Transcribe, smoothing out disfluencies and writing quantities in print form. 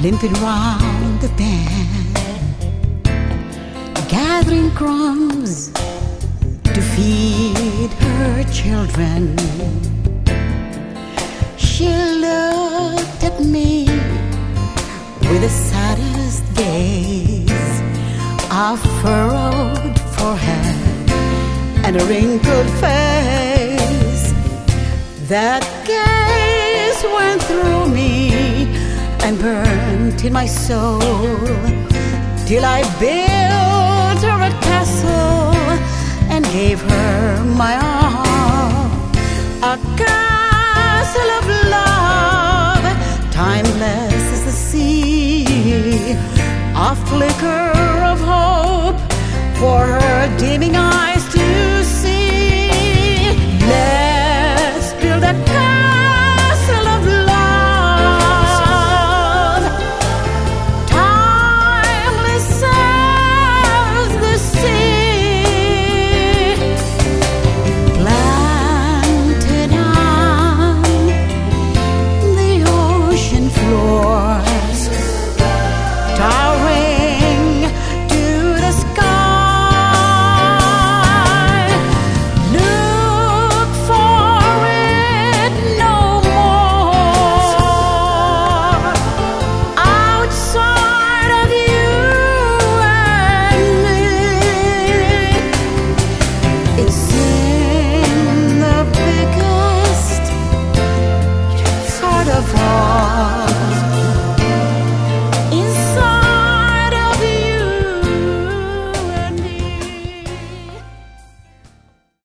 limping round the bend, gathering crumbs to feed her children. She looked at me with the saddest gaze, a furrowed forehead and a wrinkled face. That gaze went through me and burnt in my soul, till I built her a castle and gave her my all. A castle of love, timeless as the sea, a flicker of hope for her dimming eyes.